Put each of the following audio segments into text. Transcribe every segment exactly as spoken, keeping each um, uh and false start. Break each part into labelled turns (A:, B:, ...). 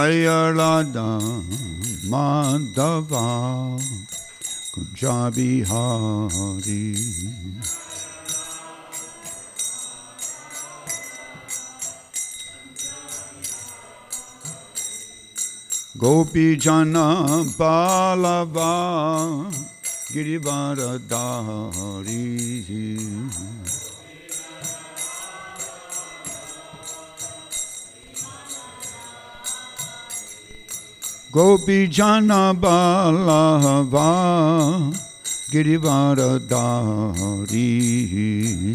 A: Jaya Radha Madhava Kunja Bihari. Gopi Jana Balava Girivaradari. Gopi Jana Balava Girivaradari.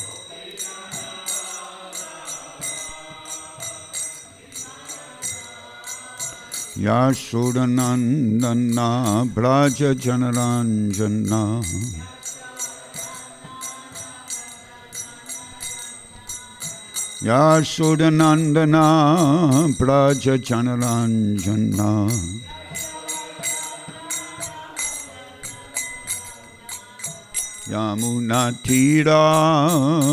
A: Yashodanandana Braja Janaranjana. Yashodanandana Braja Janaranjana. Yamuna Tira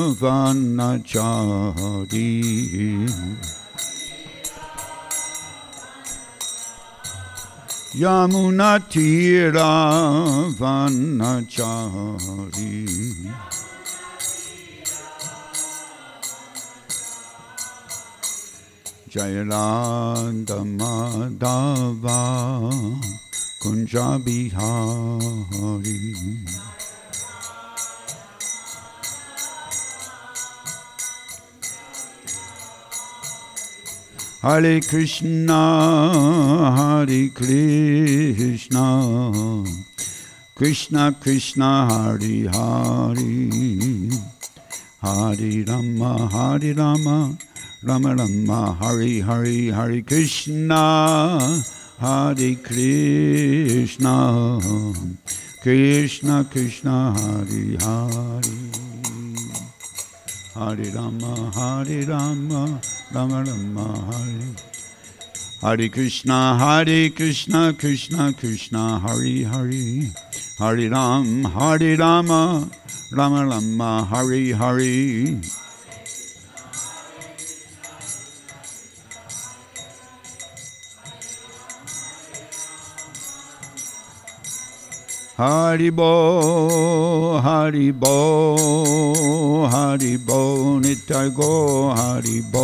A: Vanachari. Yamuna Tira Vanachari. Jayalanda Madhava Kunja Bihari. Hare Krishna, Hare Krishna, Krishna Krishna, Hare Hare, Hare Rama, Hare Rama, Rama Rama, Hare Hare, Hare Krishna, Hare Krishna, Krishna Krishna, Hare Hare, Hare Rama, Hare Rama, Rama Rama, Hare Hare Krishna, Hare Krishna, Krishna Krishna, Hare Hare, Hare Ram, Hare Rama, Rama Rama, Hare Hare. Haribo, Haribo, Haribo, Nitai go, Haribo.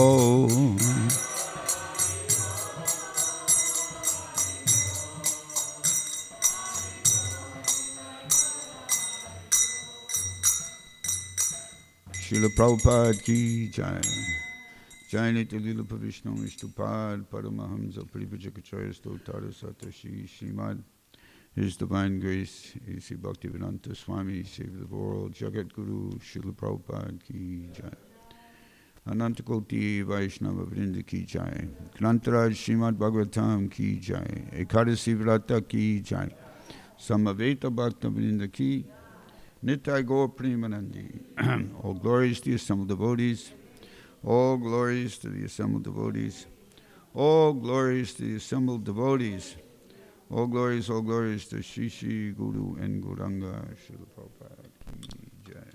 A: Srila Prabhupada ki jai. Jai Nitya Lila Pavishnu Ishtupad Paramahamsa Parivajakacarya Stotara Satashi Srimad. His Divine Grace, A C Bhaktivedanta Swami, Save the World, Jagat Guru, Srila Prabhupada ki jai. Anantakoti Vaishnava Vrinda ki jai. Krantaraj Srimad Bhagavatam ki jai. Ekadasi Vrata ki jai. Samaveta Bhakta Vrinda ki. Nitai Gaur Premanandi. All glories to the assembled devotees. All glories to the assembled devotees. All glories to the assembled devotees. All glories, all glories to Shri Shri Guru and Gauranga Srila Prabhupada ki jai.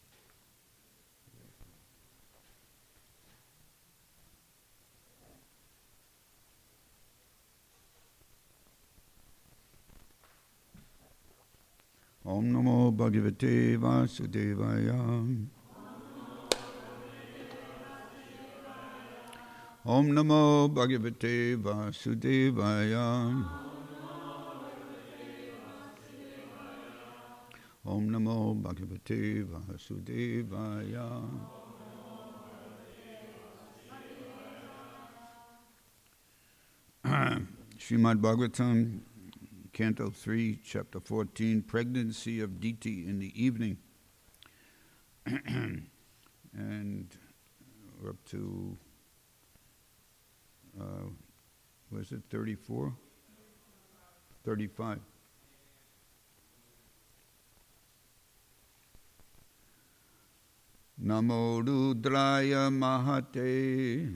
A: Om Namo Bhagavate Vasudevaya. Om Namo Bhagavate Vasudevaya. Om Namo Bhagavate Vasudevaya. Srimad Bhagavatam, Canto three, Chapter fourteen, Pregnancy of Diti in the Evening. And we're up to, uh, was it thirty-four? thirty-five. Namo Rudraya Mahate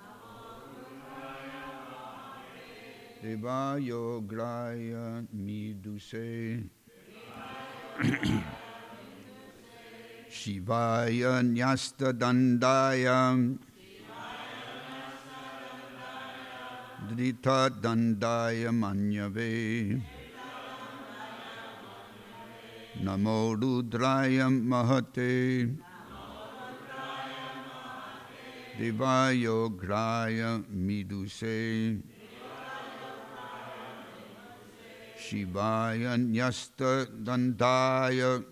A: Devayo Graya Miduse Shivaya Nyasta Dandaya Drita Dandaya Manyave Namo Rudraya Mahate Devayograya Miduse Shivaya Nyasta Dandaya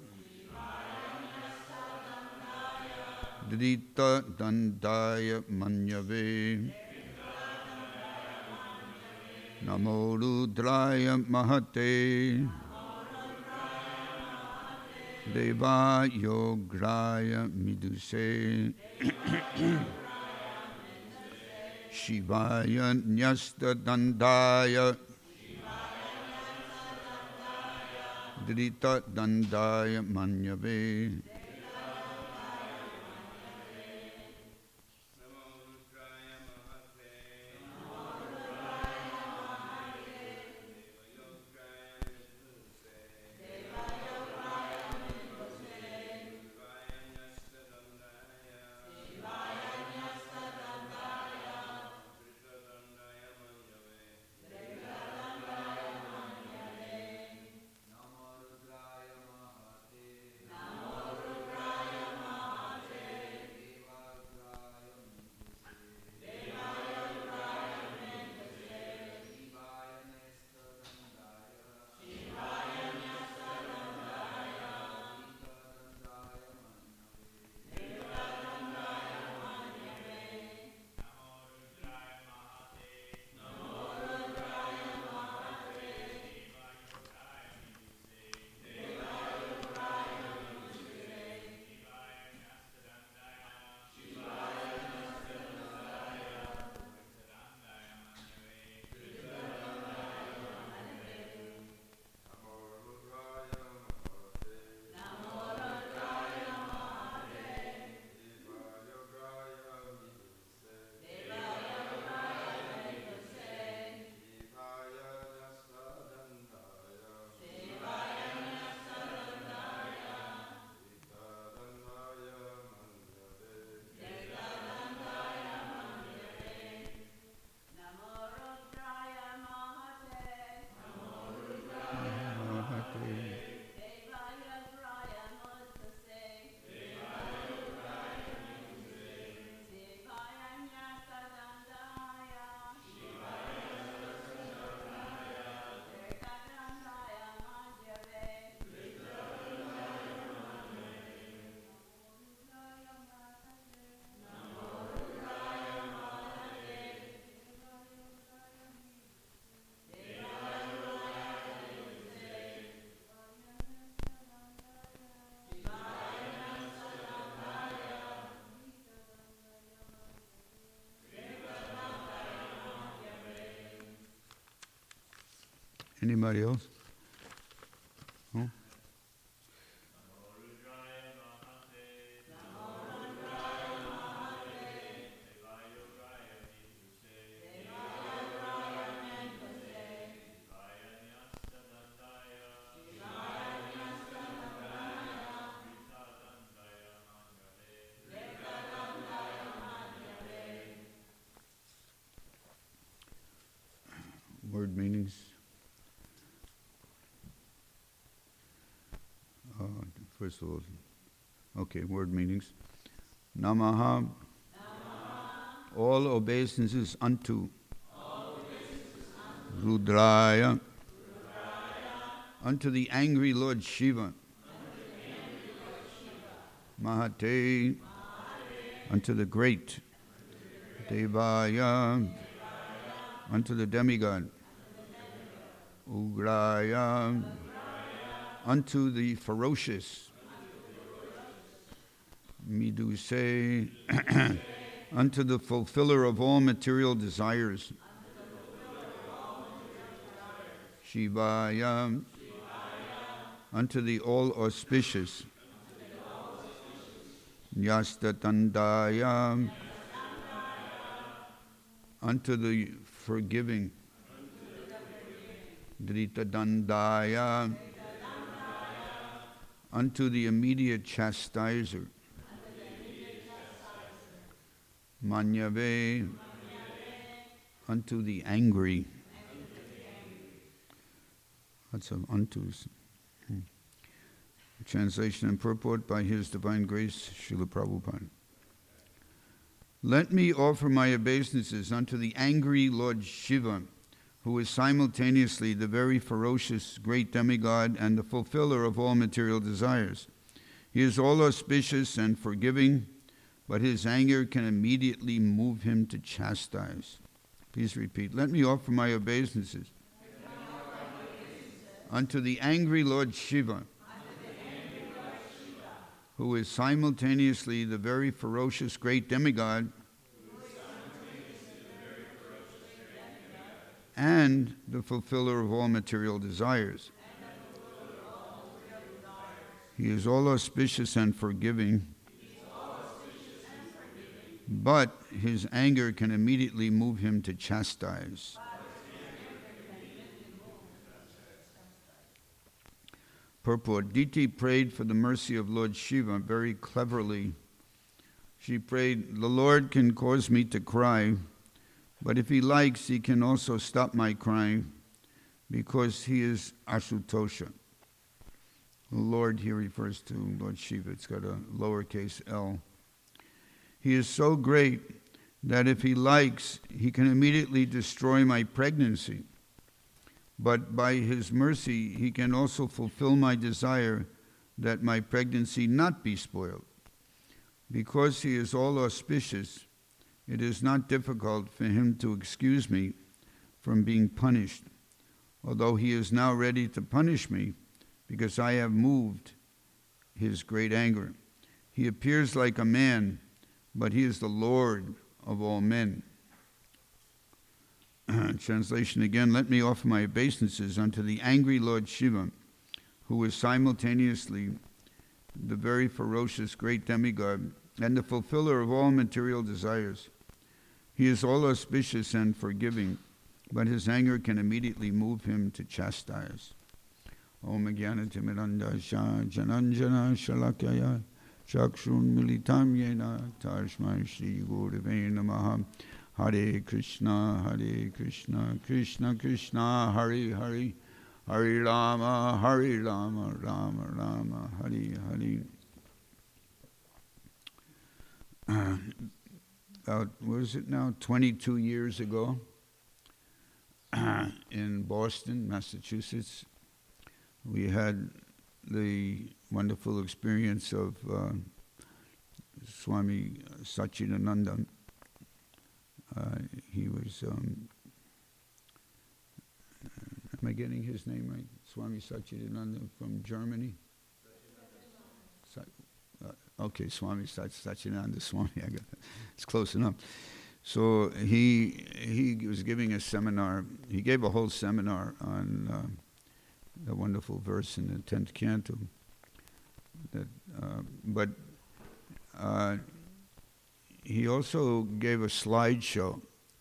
A: Drita Dandaya Manyave Namo Rudraya Mahate Deva Yograya Miduse Shivaya Nyasta Dandaya Drita Dandaya Manyave Anybody else? Huh? Word meanings. Uh, first of all, okay, word meanings. Namaha, Namaha. All obeisances unto, all obeisances unto. Rudraya, Rudraya, unto the angry Lord Shiva, angry Lord Shiva. Mahate, Mahate, unto the great, Devaya, Devaya, unto the demigod, Ugraya, unto the ferocious, Miduse, unto the fulfiller of all material desires, Shivaya, unto the all auspicious, Nyastatandaya, unto the forgiving, Dritadandaya, unto the immediate chastiser, Manyave, unto the angry. Lots of untos. Hmm. Translation and purport by His Divine Grace, Srila Prabhupada. Let me offer my obeisances unto the angry Lord Shiva, who is simultaneously the very ferocious great demigod and the fulfiller of all material desires. He is all auspicious and forgiving, but his anger can immediately move him to chastise. Please repeat. Let me offer my obeisances unto the angry Lord Shiva, who is simultaneously the very ferocious great demigod and the fulfiller of all material desires. He is all auspicious and forgiving, but his anger can immediately move him to chastise. Purport. Diti prayed for the mercy of Lord Shiva very cleverly. She prayed, the Lord can cause me to cry, but if he likes, he can also stop my crying, because he is Asutosha. The Lord here refers to Lord Shiva. It's got a lowercase l. He is so great that if he likes, he can immediately destroy my pregnancy. But by his mercy, he can also fulfill my desire that my pregnancy not be spoiled. Because he is all auspicious, it is not difficult for him to excuse me from being punished, although he is now ready to punish me because I have moved his great anger. He appears like a man, but he is the Lord of all men. Translation again. Let me offer my obeisances unto the angry Lord Shiva, who is simultaneously the very ferocious great demigod and the fulfiller of all material desires. He is all auspicious and forgiving, but his anger can immediately move him to chastise. Om Jnana Timirandasya Jananjana Shalakaya Chakshun Militam Yena Tashmai Shri Gurave Namaha. Hare Krishna, Hare Krishna, Krishna Krishna, Hare Hare, Hare Rama, Hare Rama, Rama Rama, Hare Hare. Uh, about, what is it now, twenty-two years ago, uh, in Boston, Massachusetts, we had the wonderful experience of uh, Swami Satchidananda. Uh, he was, um, am I getting his name right? Swami Satchidananda from Germany? Sa- uh, okay, Swami Satchidananda Swami, I got that. It's close enough. So he he was giving a seminar, he gave a whole seminar on uh, the wonderful verse in the tenth canto. That, uh, but uh, he also gave a slideshow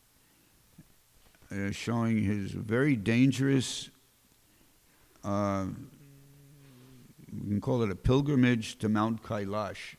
A: uh, showing his very dangerous, uh, we can call it a pilgrimage to Mount Kailash.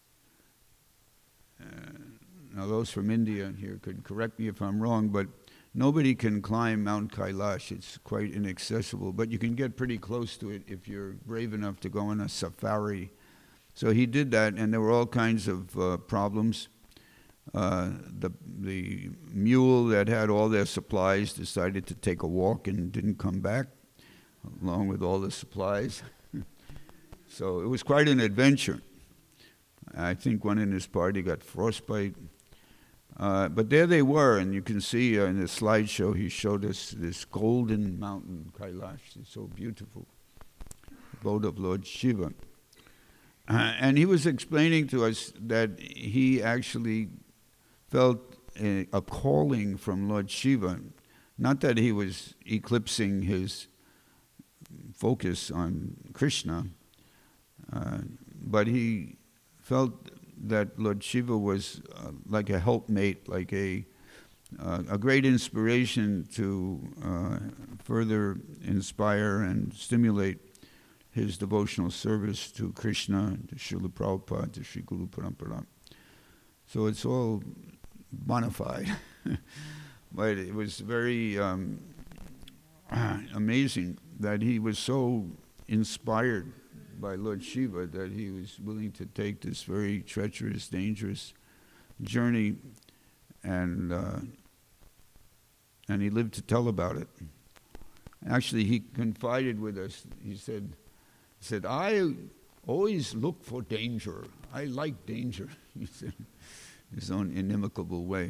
A: Uh, now those from India here could correct me if I'm wrong, but nobody can climb Mount Kailash. It's quite inaccessible, but you can get pretty close to it if you're brave enough to go on a safari. So he did that, and there were all kinds of uh, problems. Uh, the the mule that had all their supplies decided to take a walk and didn't come back, along with all the supplies. So it was quite an adventure. I think one in his party got frostbite. Uh, but there they were, and you can see uh, in the slideshow he showed us this golden mountain, Kailash. It's so beautiful, abode of Lord Shiva. Uh, and he was explaining to us that he actually felt a, a calling from Lord Shiva, not that he was eclipsing his focus on Krishna, uh, but he felt that Lord Shiva was uh, like a helpmate, like a uh, a great inspiration to uh, further inspire and stimulate his devotional service to Krishna, to Srila Prabhupada, to Sri Guru Parampara. So it's all bona fide. But it was very um, amazing that he was so inspired by Lord Shiva that he was willing to take this very treacherous, dangerous journey, and uh, and he lived to tell about it. Actually, he confided with us. He said, he said, I always look for danger. I like danger, he said, in his own inimicable way.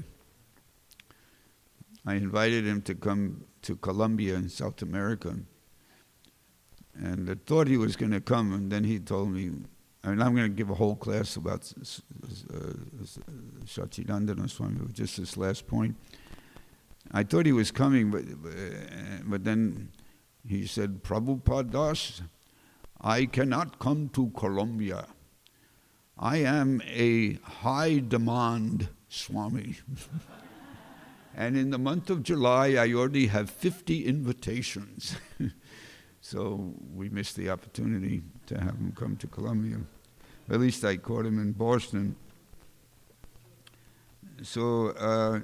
A: I invited him to come to Colombia in South America, and I thought he was going to come, and then he told me, I mean, I'm going to give a whole class about uh, Sachidananda Swami, just this last point. I thought he was coming, but but then he said, Prabhupada Das, I cannot come to Colombia. I am a high demand Swami. And in the month of July, I already have fifty invitations. So we missed the opportunity to have him come to Colombia. At least I caught him in Boston. So uh,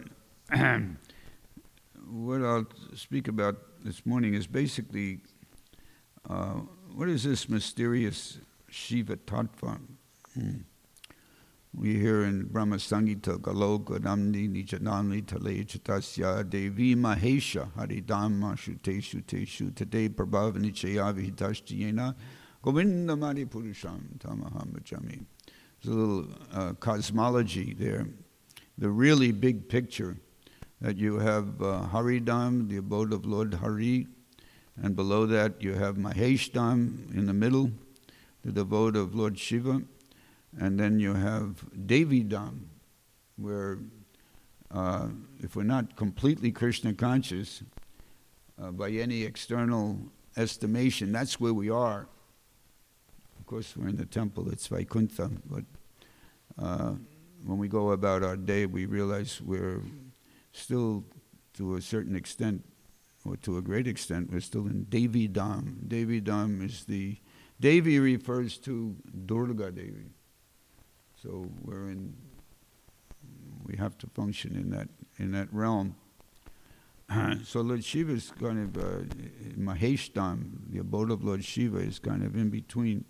A: what I'll speak about this morning is basically, uh, what is this mysterious Shiva Tattva? Hmm. We hear in Brahma Sangita, Galoka Namni Nijanamni Tale Chatasya Devi Mahesha Haridhamma Shute Shute Shute Tade Prabhavani Chayavi Hitashtiyena Govinda Mari Purusham Tamaham Bhajami. There's a little uh, cosmology there. The really big picture that you have uh, Haridham, the abode of Lord Hari, and below that you have Maheshdham in the middle, the abode of Lord Shiva. And then you have Devi Dham, where uh, if we're not completely Krishna conscious, uh, by any external estimation, that's where we are. Of course, we're in the temple, it's Vaikuntha, but uh, when we go about our day, we realize we're still, to a certain extent, or to a great extent, we're still in Devi Dham. Devi Dham is the, Devi refers to Durga Devi. So we're in, we have to function in that in that realm. So Lord Shiva is kind of, uh, Maheshdham, the abode of Lord Shiva, is kind of in between.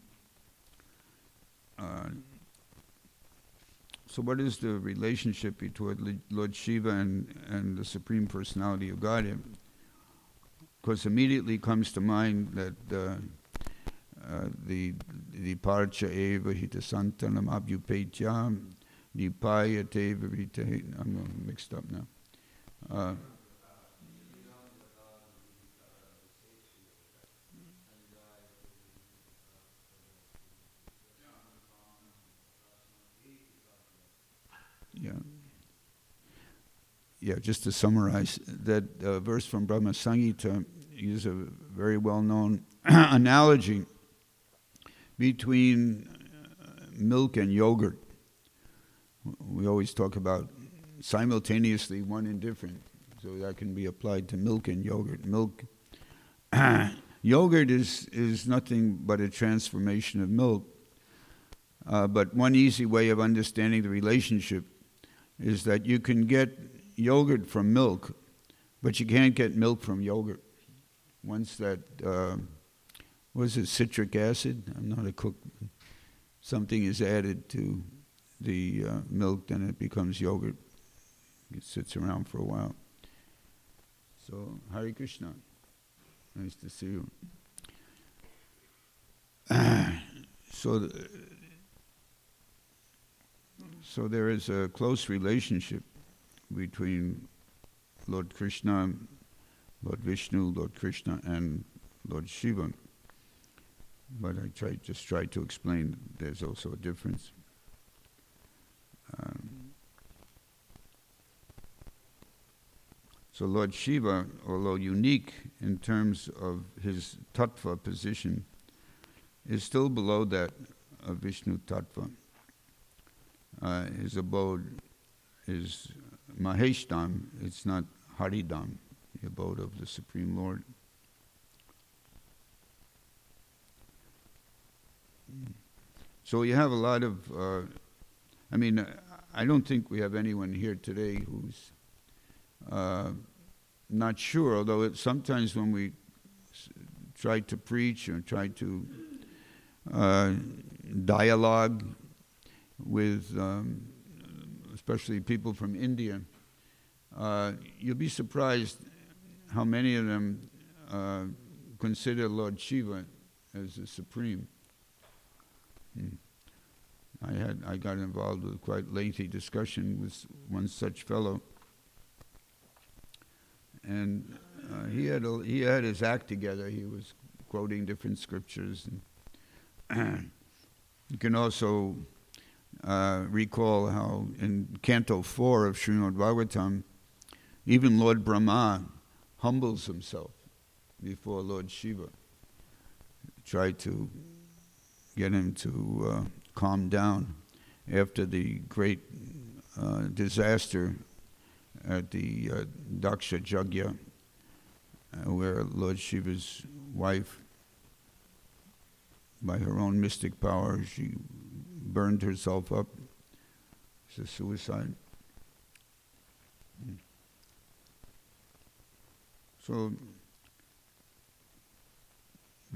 A: Uh, so what is the relationship between Lord Shiva and, and the Supreme Personality of Godhead? Of course, immediately comes to mind that uh, Uh, the the parcha eva hitasantanam abhyupetyam nipayate varite. I'm mixed up now. Uh, yeah. Yeah, just to summarize, that uh, verse from Brahma Sangita is a very well-known analogy between uh, milk and yogurt. We always talk about simultaneously one and different, so that can be applied to milk and yogurt. Milk, yogurt is, is nothing but a transformation of milk. Uh, but one easy way of understanding the relationship is that you can get yogurt from milk, but you can't get milk from yogurt. Once that... Uh, What is it, citric acid? I'm not a cook. Something is added to the uh, milk, then it becomes yogurt. It sits around for a while. So, Hare Krishna. Nice to see you. so, th- so there is a close relationship between Lord Krishna, Lord Vishnu, Lord Krishna, and Lord Shiva. But I try just try to explain there's also a difference. Um, so Lord Shiva, although unique in terms of his tattva position, is still below that of Vishnu tattva. Uh, his abode is Maheshdham, it's not Haridham, the abode of the Supreme Lord. So you have a lot of, uh, I mean, uh, I don't think we have anyone here today who's uh, not sure, although it, sometimes when we s- try to preach or try to uh, dialogue with um, especially people from India, uh, you'll be surprised how many of them uh, consider Lord Shiva as the supreme. Hmm. I had I got involved with quite lengthy discussion with one such fellow, and uh, he had a, he had his act together. He was quoting different scriptures, and you can also uh, recall how in Canto Four of Srimad Bhagavatam, even Lord Brahma humbles himself before Lord Shiva, tried to get him to uh, calm down after the great uh, disaster at the uh, Daksha Yajna, uh, where Lord Shiva's wife, by her own mystic power, she burned herself up. It's a suicide. So, uh,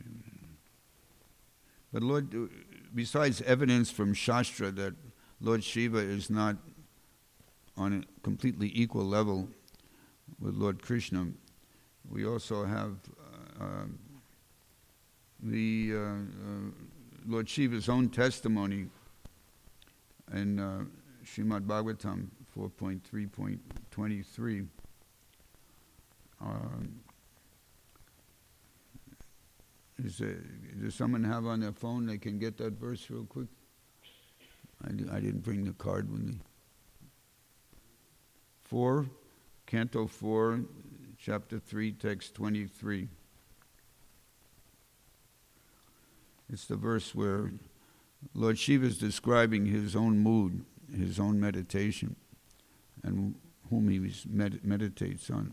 A: but Lord, besides evidence from Shastra that Lord Shiva is not on a completely equal level with Lord Krishna, we also have uh, uh, the uh, uh, Lord Shiva's own testimony in uh, Srimad Bhagavatam four point three point twenty-three. Um, is there, does someone have on their phone they can get that verse real quick? I, di- I didn't bring the card with me. Four, Canto four, chapter three, text twenty-three. It's the verse where Lord Shiva is describing his own mood, his own meditation, and whom he med- meditates on.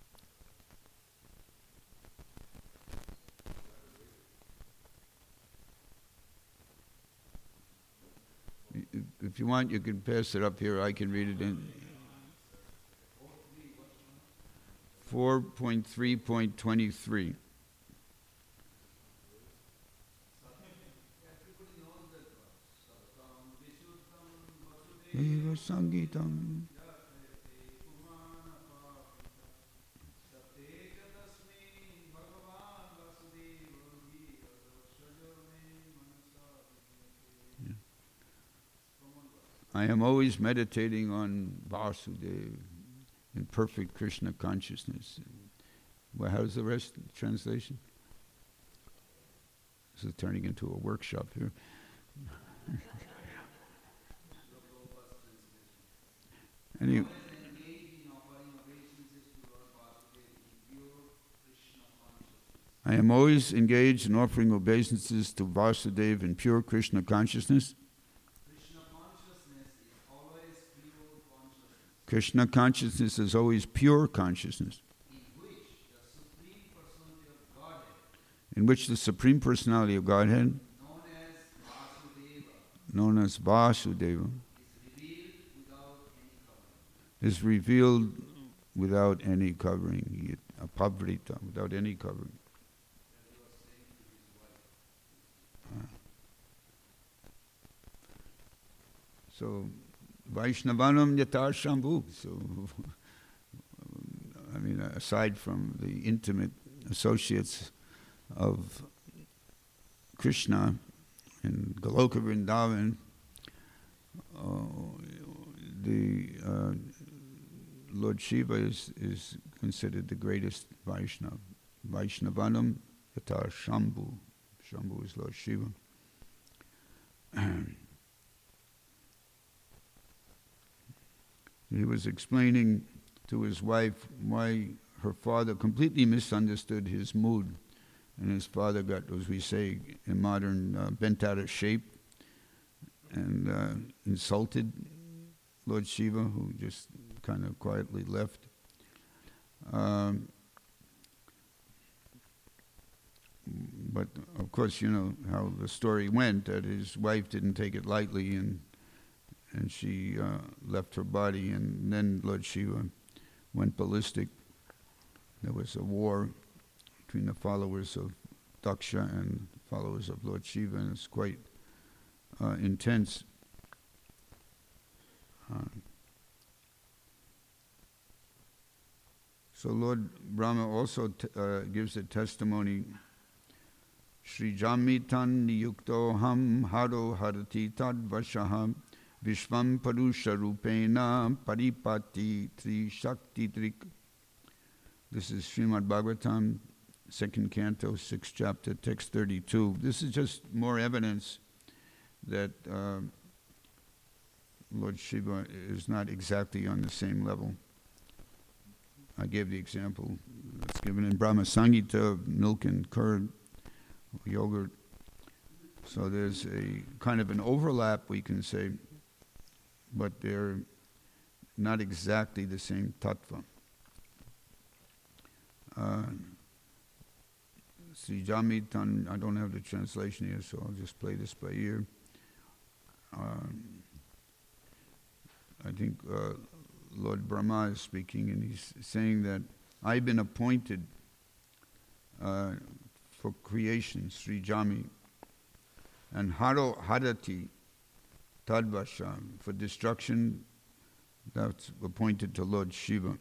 A: If you want, you can pass it up here. I can read it in four point three point twenty-three. Eva Sangitam. I am always meditating on Vasudeva in perfect Krishna consciousness. Well, how's the rest translation? This is turning into a workshop here. Any, I am always engaged in offering obeisances to Vasudeva in pure Krishna consciousness. Krishna consciousness is always pure consciousness, in which the Supreme Personality of Godhead, known as Vasudeva, is revealed without any covering, apavrita, without any covering. So, Vaishnavanam Yata Shambhu. So, I mean, aside from the intimate associates of Krishna in Goloka Vrindavan, uh, the uh, Lord Shiva is, is considered the greatest Vaishnava. Vaishnavanam Yata Shambhu. Shambhu is Lord Shiva. He was explaining to his wife why her father completely misunderstood his mood, and his father got, as we say in modern, uh, bent out of shape and uh, insulted Lord Shiva, who just kind of quietly left. Um, but of course, you know how the story went, that his wife didn't take it lightly, and and she uh, left her body, and then Lord Shiva went ballistic. There was a war between the followers of Daksha and followers of Lord Shiva, and it's quite uh, intense. Uh, so Lord Brahma also t- uh, gives a testimony. Shri Jamitan niyukto ham haro harati tad vashaham vishvam parusha rupena paripati tri shakti trik. This is Srimad Bhagavatam, second canto, sixth chapter, text thirty-two. This is just more evidence that uh, Lord Shiva is not exactly on the same level. I gave the example that's given in Brahma Samhita, milk and curd, yogurt. So there's a kind of an overlap, we can say, but they're not exactly the same tattva. Uh, Sri Jamitan, I don't have the translation here, so I'll just play this by ear. Uh, I think uh, Lord Brahma is speaking, and he's saying that I've been appointed uh, for creation, Sri Jami, and Haro Hadati Tadvasha, for destruction, that's appointed to Lord Shiva.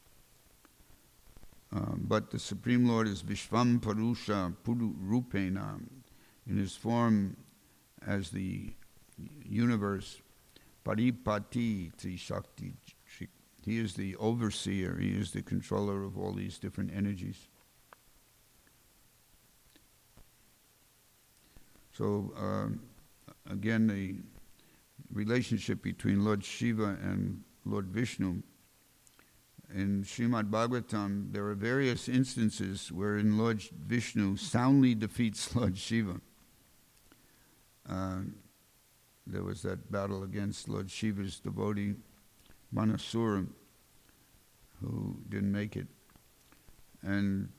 A: Uh, but the Supreme Lord is Vishvam Parusha Puru Rupena, in his form as the universe, Paripati Trishakti. He is the overseer, he is the controller of all these different energies. So, uh, again, the relationship between Lord Shiva and Lord Vishnu. In Srimad Bhagavatam, there are various instances wherein Lord Vishnu soundly defeats Lord Shiva. Uh, there was that battle against Lord Shiva's devotee, Manasura, who didn't make it. And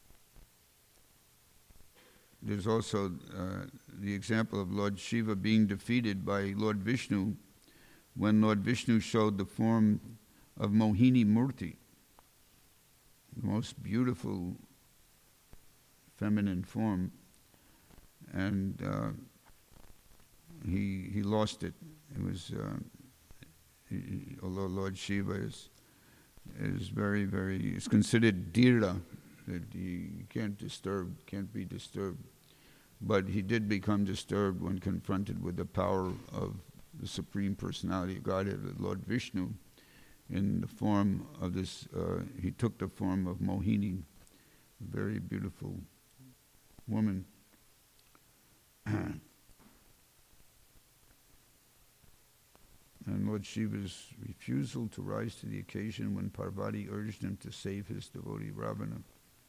A: there's also uh, the example of Lord Shiva being defeated by Lord Vishnu when Lord Vishnu showed the form of Mohini Murti, the most beautiful feminine form, and uh, he he lost it. It was uh, he, although Lord Shiva is is very very is considered dhira, that he can't disturb, can't be disturbed, but he did become disturbed when confronted with the power of the Supreme Personality of Godhead, Lord Vishnu. In the form of this, uh, he took the form of Mohini, a very beautiful woman. And Lord Shiva's refusal to rise to the occasion when Parvati urged him to save his devotee Ravana.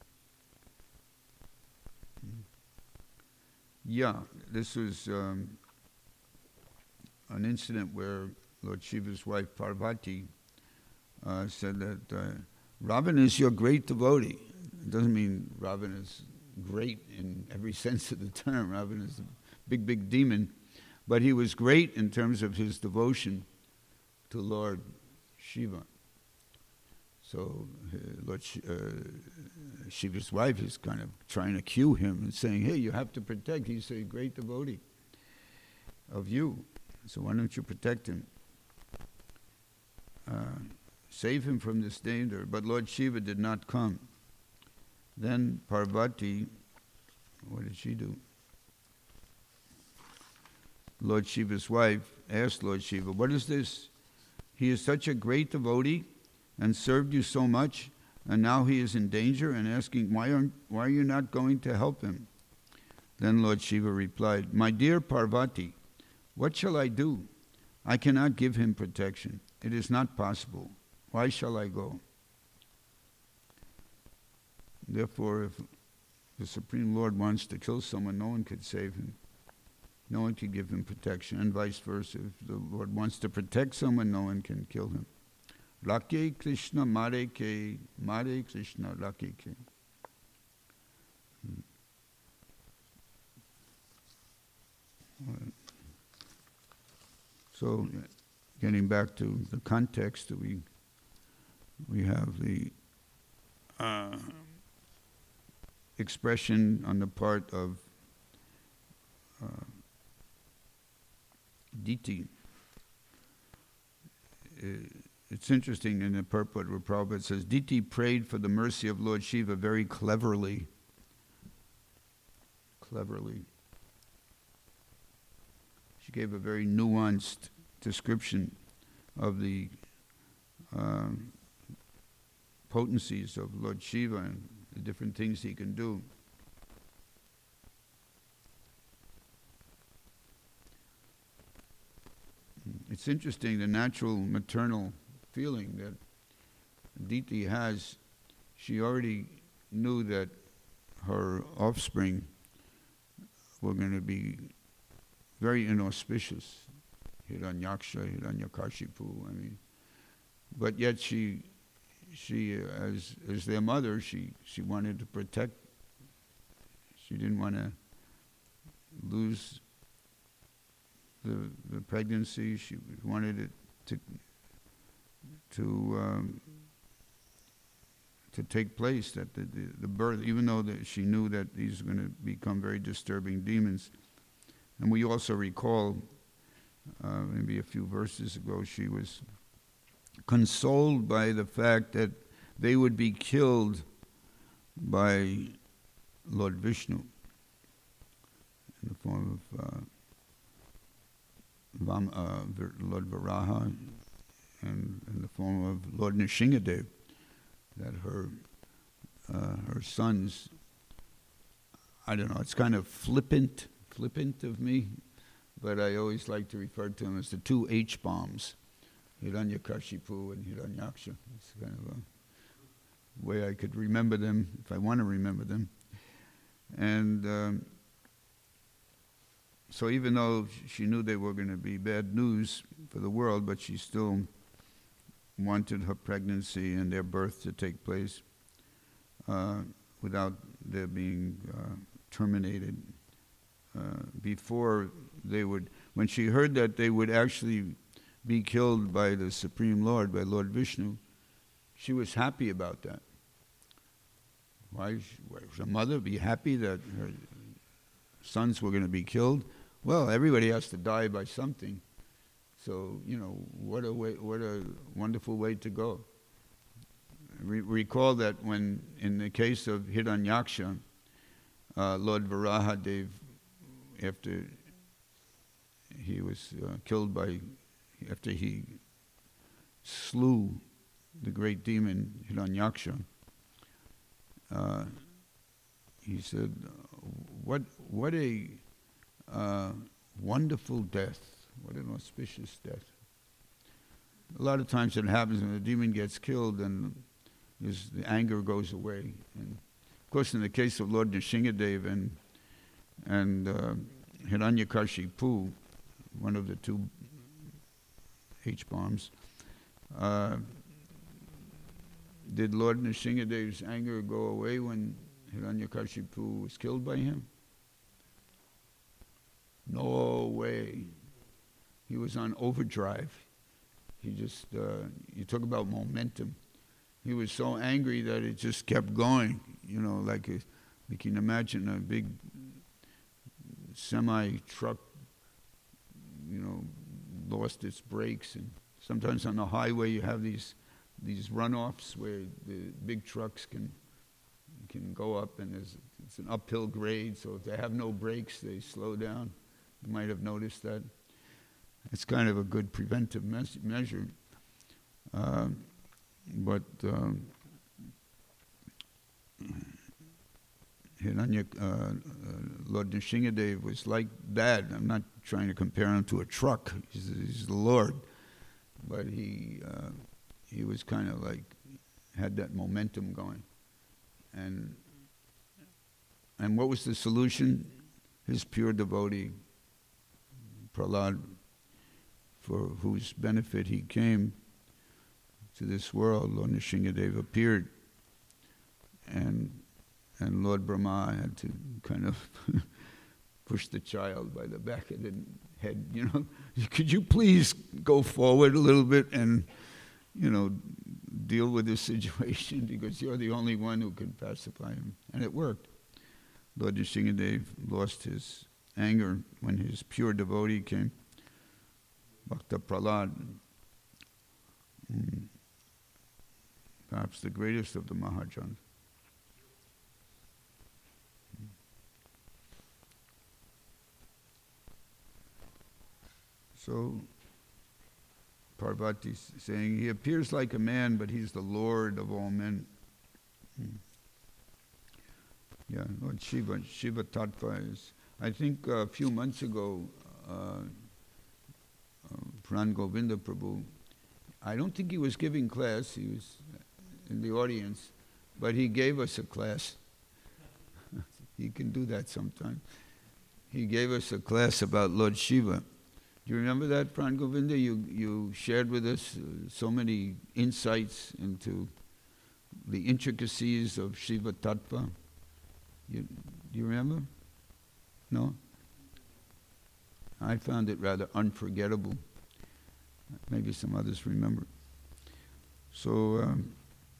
A: Yeah, this was um, an incident where Lord Shiva's wife Parvati Uh, said that uh, Ravana is your great devotee. It doesn't mean Ravana is great in every sense of the term. Ravana is a big, big demon. But he was great in terms of his devotion to Lord Shiva. So uh, Lord Sh- uh, Shiva's wife is kind of trying to cue him and saying, hey, you have to protect. He's a great devotee of you. So why don't you protect him? Uh, Save him from this danger. But Lord Shiva did not come. Then Parvati, what did she do? Lord Shiva's wife asked Lord Shiva, what is this? He is such a great devotee and served you so much, and now he is in danger, and asking, why aren't, why are you not going to help him? Then Lord Shiva replied, my dear Parvati, what shall I do? I cannot give him protection. It is not possible. Why shall I go? Therefore, if the Supreme Lord wants to kill someone, no one could save him. No one can give him protection, and vice versa. If the Lord wants to protect someone, no one can kill him. Rakhe Krishna Mare Ke, Mare Krishna Rakhe Ke. So, getting back to the context that we we have the uh, expression on the part of uh, Diti. It's interesting in the purport where Prabhupada says, Diti prayed for the mercy of Lord Shiva very cleverly. Cleverly. She gave a very nuanced description of the uh, potencies of Lord Shiva and the different things he can do. It's interesting, the natural maternal feeling that Diti has. She already knew that her offspring were going to be very inauspicious. Hiranyaksha, Hiranyakashipu, I mean. But yet she, she as as their mother, she, she wanted to protect. She didn't want to lose the the pregnancy. She wanted it to to um, to take place, that the, the, the birth, even though that she knew that these were going to become very disturbing demons. And we also recall, uh, maybe a few verses ago, she was consoled by the fact that they would be killed by Lord Vishnu in the form of uh, Vam, uh, Lord Varaha, and in the form of Lord Nrsingadev, that her uh, her sons, I don't know, it's kind of flippant, flippant of me, but I always like to refer to them as the two H-bombs, Hiranyakashipu and Hiranyaksha. It's kind of a way I could remember them, if I want to remember them. And um, so even though she knew they were going to be bad news for the world, but she still wanted her pregnancy and their birth to take place uh, without their being uh, terminated uh, before they would. When she heard that they would actually be killed by the Supreme Lord, by Lord Vishnu, she was happy about that. Why should a mother be happy that her sons were going to be killed? Well, everybody has to die by something. So, you know, what a way, what a wonderful way to go. Re- recall that when, in the case of Hiranyaksha, uh, Lord Varahadev, after he was uh, killed by, after he slew the great demon Hiranyaksha, uh, he said, "What, what a uh, wonderful death! What an auspicious death!" A lot of times it happens when the demon gets killed, and his, the anger goes away. And of course, in the case of Lord Nrsingadev and and uh, Hiranyakashipu, one of the two H-bombs, uh, did Lord Nrsingadev's anger go away when Hiranyakashipu was killed by him? No way. He was on overdrive. He just, uh, you talk about momentum. He was so angry that it just kept going. You know, like a, you can imagine a big semi-truck, you know, lost its brakes. And sometimes on the highway you have these these runoffs where the big trucks can can go up, and there's, it's an uphill grade, so if they have no brakes, they slow down. You might have noticed that. It's kind of a good preventive mes- measure. Uh, but um, Hiranya, uh, uh, Lord Nrsingadev was like that. I'm not trying to compare him to a truck. He's, he's the Lord. But he uh, he was kind of like, had that momentum going. And and what was the solution? His pure devotee, Prahlad, for whose benefit he came to this world, Lord Nrsingadev appeared, and and Lord Brahma had to kind of push the child by the back of the head, you know, could you please go forward a little bit and, you know, deal with this situation because you're the only one who can pacify him. And it worked. Lord Nrsingadev lost his anger when his pure devotee came, Bhakta Prahlad, mm, perhaps the greatest of the Mahajans. So, Parvati is saying, he appears like a man, but he's the Lord of all men. Hmm. Yeah, Lord Shiva, Shiva Tattva is, I think uh, a few months ago, uh, uh, Pran Govinda Prabhu, I don't think he was giving class, he was in the audience, but he gave us a class. He can do that sometime. He gave us a class about Lord Shiva. Do you remember that, Pran Govinda? You, you shared with us uh, so many insights into the intricacies of Shiva Tattva. You, do you remember? No? I found it rather unforgettable. Maybe some others remember. So, um,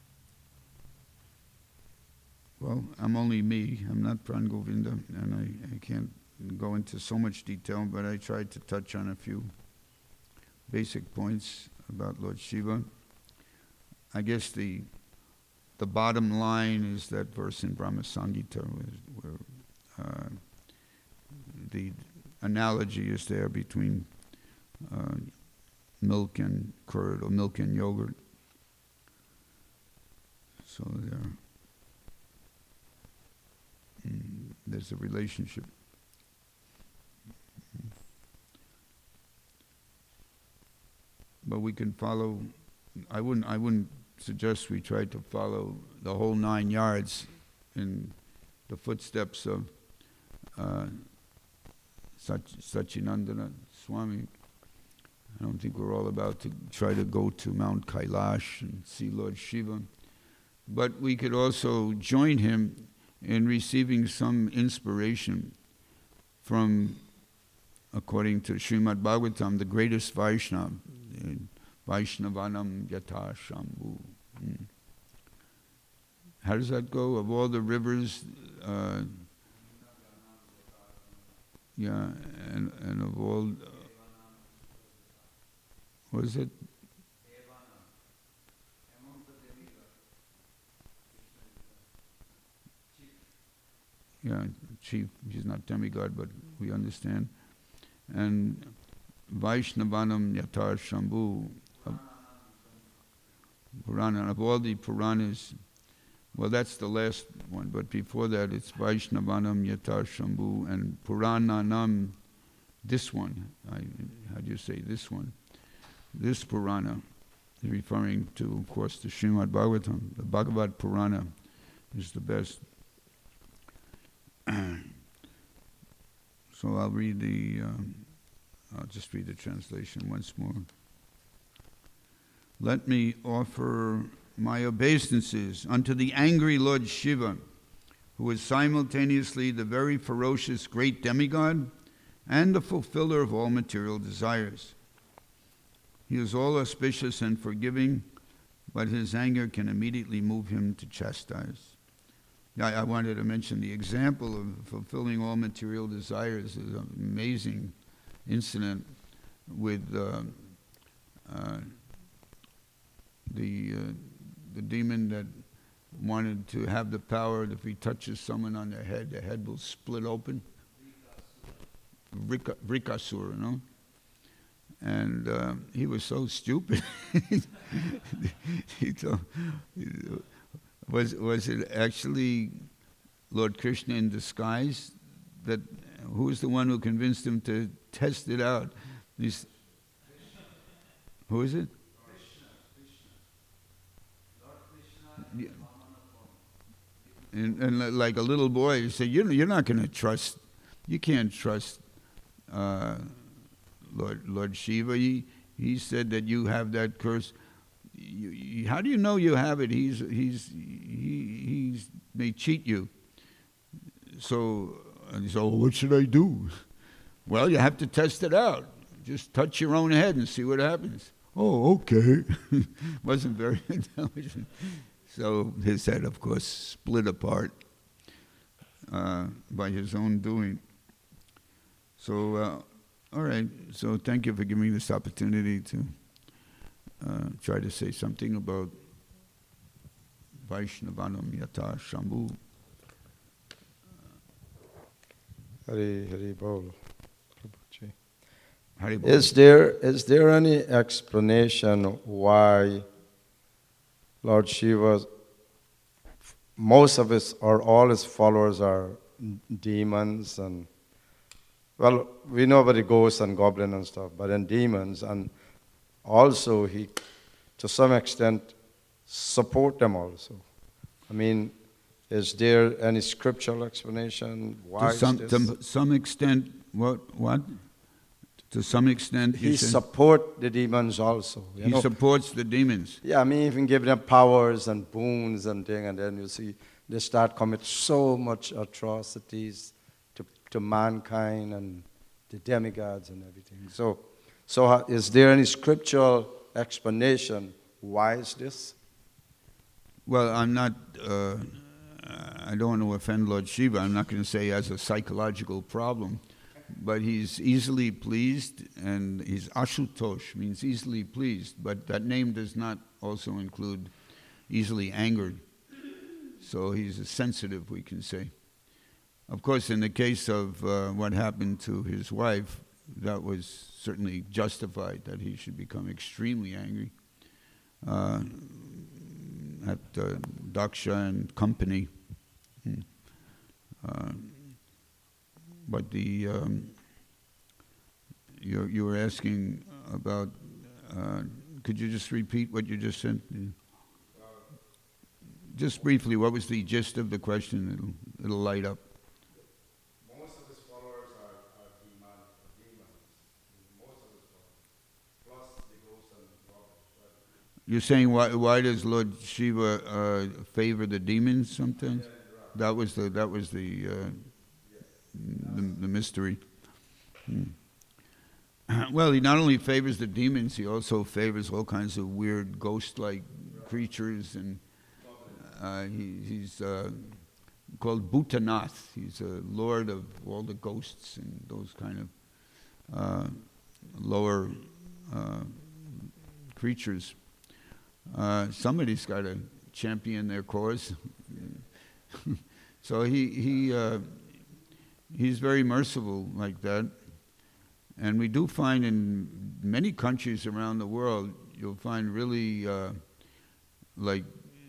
A: well, I'm only me. I'm not Pran Govinda, and I, I can't go into so much detail, but I tried to touch on a few basic points about Lord Shiva. I guess the the bottom line is that verse in Brahma Samhita where, where uh, the analogy is there between uh, milk and curd or milk and yogurt. So there, mm, there's a relationship. But we can follow. I wouldn't. I wouldn't suggest we try to follow the whole nine yards in the footsteps of uh, Sach, Sachinandana Swami. I don't think we're all about to try to go to Mount Kailash and see Lord Shiva, but we could also join him in receiving some inspiration from, according to Srimad Bhagavatam, the greatest Vaishnava. Vaishnavanam Yatha Shambhu. Hmm. How does that go? Of all the rivers, uh, yeah, and, and of all, uh, what is it? Yeah, chief, he's not demigod, but we understand. And Vaishnavanam Yatha Shambhu, Purana, of all the Puranas, well, that's the last one, but before that it's Vaishnavanam Yatha Shambhu and Purananam, this one, I, how do you say this one? This Purana is referring to, of course, the Srimad Bhagavatam. The Bhagavad Purana is the best. So I'll read the, um, I'll just read the translation once more. Let me offer my obeisances unto the angry Lord Shiva, who is simultaneously the very ferocious great demigod and the fulfiller of all material desires. He is all auspicious and forgiving, but his anger can immediately move him to chastise. I, I wanted to mention the example of fulfilling all material desires is an amazing incident with uh, uh, the uh, the demon that wanted to have the power that if he touches someone on their head, the head will split open. Vrika, Vrikasura, you know? And uh, he was so stupid. he told, was, was it actually Lord Krishna in disguise? That, who was the one who convinced him to test it out? These, who is it? Yeah. And, and like a little boy, you say, you know, you're not going to trust, you can't trust uh, Lord Lord Shiva. He, he said that you have that curse. You, you, how do you know you have it? He's he's he he's may cheat you. So and he said, oh, what should I do? Well, you have to test it out. Just touch your own head and see what happens. oh, okay. Wasn't very intelligent. So his head, of course, split apart uh, by his own doing. So, uh, all right. So thank you for giving me this opportunity to uh, try to say something about Vaishnavanam Yata Shambhu.
B: Hari Hari Bol.
A: Hari Bol.
B: Is there is there any explanation why Lord Shiva, most of his or all his followers are demons, and well, we know about the ghosts and goblin and stuff, but then demons, and also he to some extent support them also. I mean, is there any scriptural explanation why
A: To some,
B: this?
A: to some extent, what? What? To some extent,
B: He
A: said,
B: support the demons also. You
A: he
B: know?
A: supports the demons.
B: Yeah, I mean, even give them powers and boons and thing, and then you see they start commit so much atrocities to to mankind and the demigods and everything. So, so uh, is there any scriptural explanation why is this?
A: Well, I'm not. Uh, I don't want to offend Lord Shiva. I'm not going to say he has a psychological problem, but he's easily pleased, and he's Ashutosh, means easily pleased, but that name does not also include easily angered. So he's a sensitive, we can say. Of course, in the case of uh, what happened to his wife, that was certainly justified, that he should become extremely angry uh, at uh, Daksha and company. Hmm. Uh, But the um, you you were asking about. Uh, could you just repeat what you just said? Just briefly, what was the gist of the question? It'll it'll light up.
B: Most of his followers are, are demon, demons. Most of his followers, plus the ghosts and the goblins. Right?
A: You're saying why why does Lord Shiva uh, favor the demons sometimes? That was the that was the. Uh, The, the mystery. Hmm. Well, he not only favors the demons, he also favors all kinds of weird ghost-like creatures, and uh, he, he's uh, called Bhutanath. He's a lord of all the ghosts and those kind of uh, lower uh, creatures. Uh, somebody's got to champion their cause. So he he. Uh, He's very merciful like that. And we do find in many countries around the world, you'll find really uh, like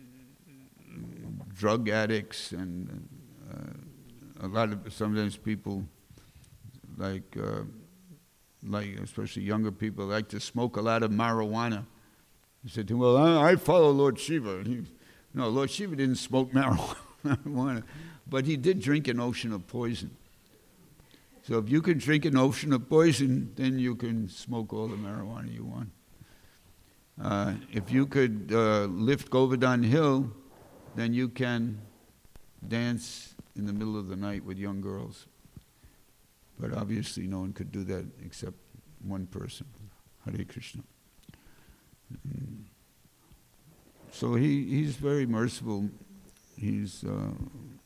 A: drug addicts and uh, a lot of sometimes people like, uh, like especially younger people, like to smoke a lot of marijuana. He said to him, well, I, I follow Lord Shiva. And he, no, Lord Shiva didn't smoke marijuana, but he did drink an ocean of poison. So if you can drink an ocean of poison, then you can smoke all the marijuana you want. Uh, if you could uh, lift Govardhan Hill, then you can dance in the middle of the night with young girls. But obviously no one could do that except one person, Hare Krishna. And so he, he's very merciful. He's... Uh,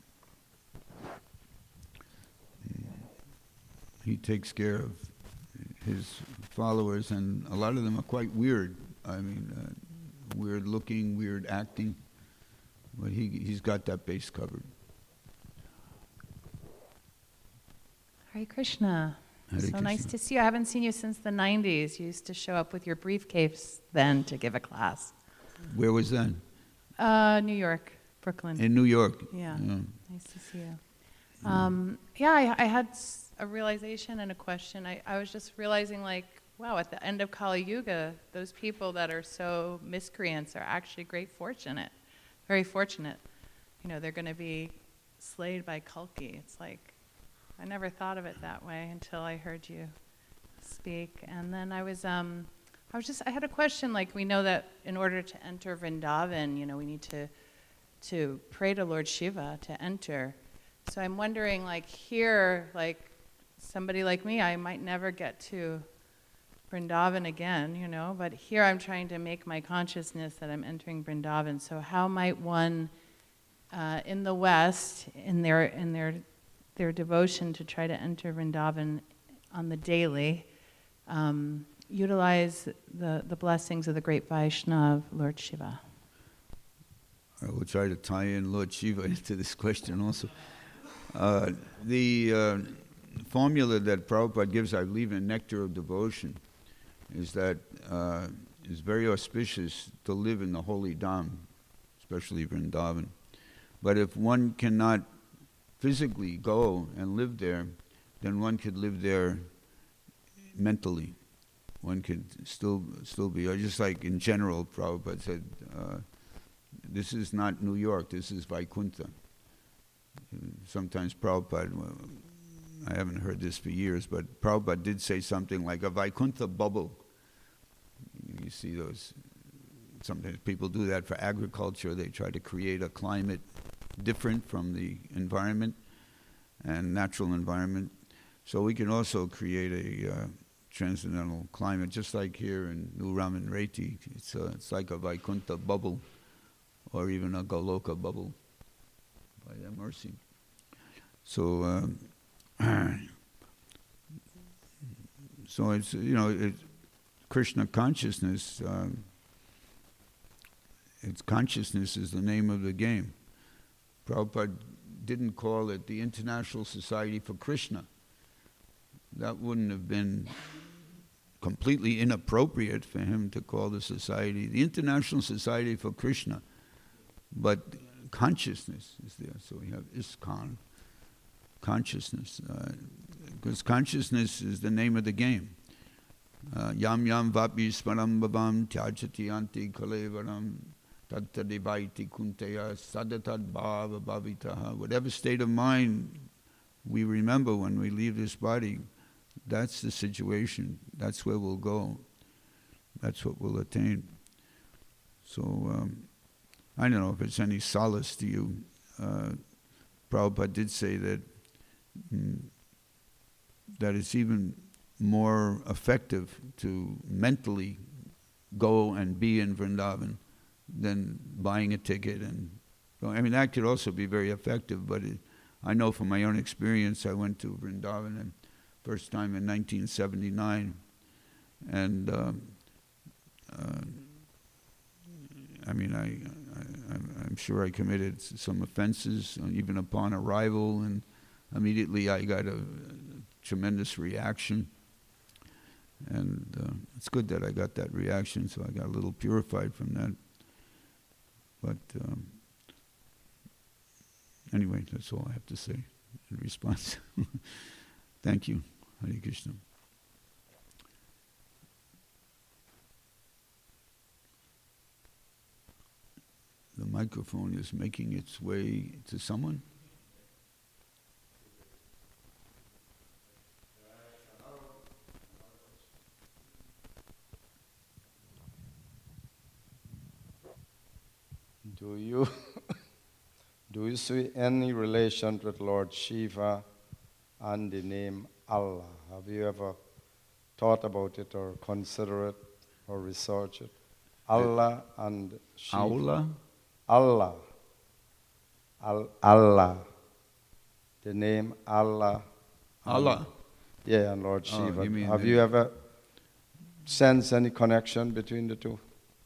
A: He takes care of his followers, and a lot of them are quite weird. I mean, uh, weird looking, weird acting, but he, he's got that base covered.
C: Hare Krishna.
A: Hare
C: so
A: Krishna.
C: Nice to see you. I haven't seen you since the nineties. You used to show up with your briefcase then to give a class.
A: Where was that?
C: Uh, New York, Brooklyn.
A: In New York.
C: Yeah.
A: Yeah.
C: Nice to see you. Um, yeah, I, I had s- a realization and a question. I, I was just realizing, like, wow, at the end of Kali Yuga, those people that are so miscreants are actually great fortunate, very fortunate. You know, they're going to be slayed by Kalki. It's like, I never thought of it that way until I heard you speak. And then I was, um, I was just, I had a question. Like, we know that in order to enter Vrindavan, you know, we need to, to pray to Lord Shiva to enter. So I'm wondering, like, here, like, somebody like me, I might never get to Vrindavan again, you know, but here I'm trying to make my consciousness that I'm entering Vrindavan. So how might one, uh, in the West, in their in their their devotion to try to enter Vrindavan on the daily, um, utilize the, the blessings of the great Vaishnav, Lord Shiva?
A: I will try to tie in Lord Shiva into this question also. Uh, the uh, formula that Prabhupada gives, I believe, in Nectar of Devotion, is that uh, it's very auspicious to live in the holy Dham, especially Vrindavan. But if one cannot physically go and live there, then one could live there mentally. One could still still be, or just like in general, Prabhupada said, uh, this is not New York, this is Vaikuntha. Sometimes Prabhupada, well, I haven't heard this for years, but Prabhupada did say something like a Vaikuntha bubble. You see those, sometimes people do that for agriculture. They try to create a climate different from the environment and natural environment. So we can also create a uh, transcendental climate, just like here in New Raman Reti. It's, a, it's like a Vaikuntha bubble, or even a Goloka bubble, by their mercy. So, um, so it's, you know, it, Krishna consciousness, um, it's consciousness is the name of the game. Prabhupada didn't call it the International Society for Krishna. That wouldn't have been completely inappropriate for him to call the society the International Society for Krishna. But consciousness is there, so we have ISKCON, consciousness, uh, because consciousness is the name of the game. Uh, yam yam vapi smaram bhavam tyajati anti kalevaram tattadivaiti kunteya sadatad bhava bhavitaha. Whatever state of mind we remember when we leave this body, that's the situation, that's where we'll go, that's what we'll attain. So, um, I don't know if it's any solace to you. Uh, Prabhupada did say that mm, that it's even more effective to mentally go and be in Vrindavan than buying a ticket. And I mean, that could also be very effective, but it, I know from my own experience, I went to Vrindavan and first time in nineteen seventy-nine, and um, uh, I mean, I, I, I'm sure I committed some offenses even upon arrival, and immediately I got a, a tremendous reaction. And uh, it's good that I got that reaction, so I got a little purified from that. But um, anyway, that's all I have to say in response. Thank you. Hare Krishna. The microphone is making its way to someone.
B: Do you do you see any relation with Lord Shiva and the name Allah? Have you ever thought about it or consider it or research it? Allah and Shiva.
A: Allah?
B: Allah. Al- Allah. The name Allah.
A: Allah.
B: Yeah, and Lord
A: Oh,
B: Shiva.
A: you mean
B: Have
A: the-
B: you ever sensed any connection between the two?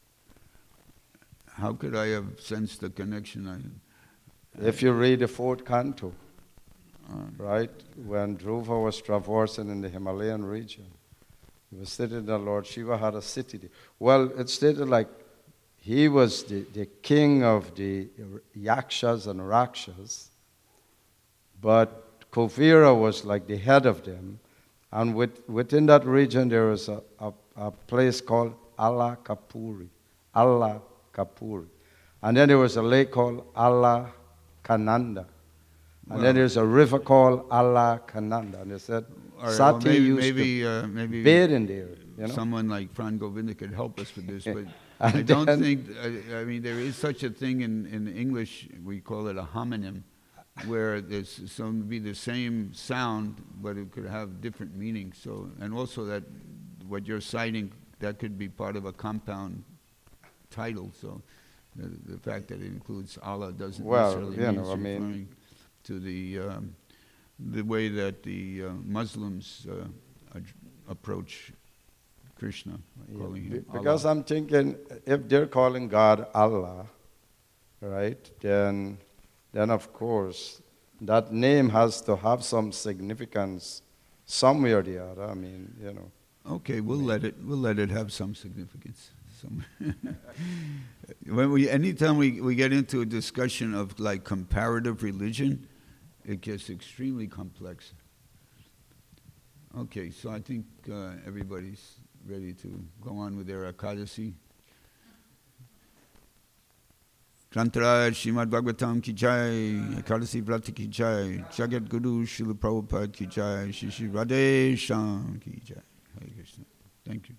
A: How could I have sensed the connection? I,
B: If you read the fourth canto,
A: uh,
B: right, when Dhruva was traversing in the Himalayan region, he was stated that Lord Shiva had a city there. Well, it's stated like he was the, the king of the Yakshas and Rakshas, but Kuvira was like the head of them. And with, within that region, there was a, a, a place called Allah Kapuri. Allah Kapuri. And then there was a lake called Allah Kananda. And
A: Well-
B: then there's a river called Allah Kananda. And they said,
A: all right,
B: Sati
A: well, maybe
B: used
A: maybe,
B: to
A: uh, maybe
B: bathe in there. You know?
A: someone like Fran Govinda could help us with this, but
B: And
A: I don't
B: then-
A: think, I, I mean, there is such a thing in, in English, we call it a homonym, where there's some be the same sound, but it could have different meanings. So, and also that what you're citing, that could be part of a compound title. So the, the fact that it includes Allah doesn't
B: Well,
A: necessarily
B: you
A: mean
B: know,
A: it's
B: I mean-
A: referring to the um, the way that the uh, Muslims uh, ad- approach Krishna, calling
B: Be-
A: him
B: Because
A: Allah.
B: I'm thinking, if they're calling God Allah, right, then, then of course, that name has to have some significance somewhere or the other. I mean, you know.
A: Okay, we'll let it. We'll let it have some significance. Some when we, anytime we, we get into a discussion of like comparative religion, it gets extremely complex. Okay, so I think uh, everybody's ready to go on with their Ekadasi. Grantaraj Srimad Bhagavatam ki jai, Ekadasi Vrata ki jai, Jagat Guru Srila Prabhupada ki jai, Shri Shri Radhe Shyam ki jai. Hare Krishna. Thank you.